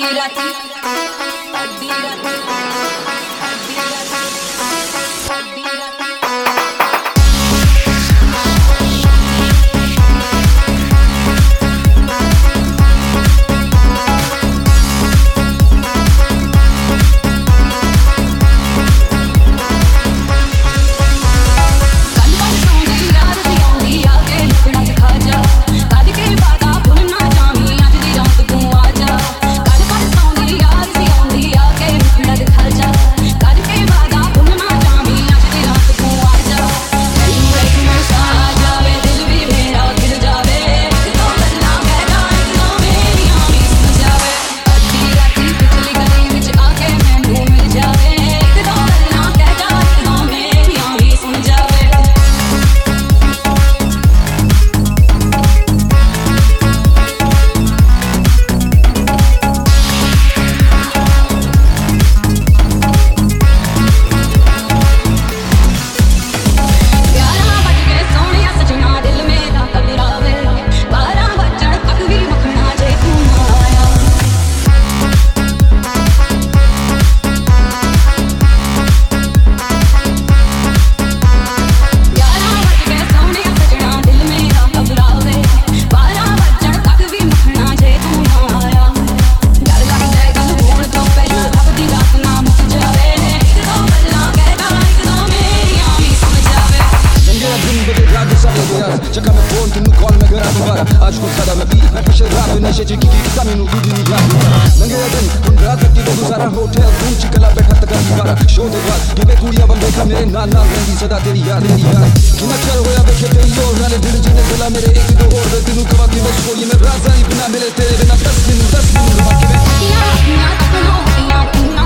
चक्का में फोन तेनू कॉल में करा दोबारा आज को सादा मैं पी मैं पिछले रात नशे च की कमी नु दूध नहीं याद नंगे दिन तुम रात तक की गुजारा होटल तुम चिकला बैठा तक दोबारा शो दे बाद ये बे कुड़ियां बंदे का मेरे नाल नाल रहंदी सदा तेरी याद कि मैं चल होया बैठे पे यो नाले दिल जिने गला मेरे एक दो और तेनू कवा की बस कोई मैं राजा ही बिना मिले तेरे बिना 10 दिन बाकी में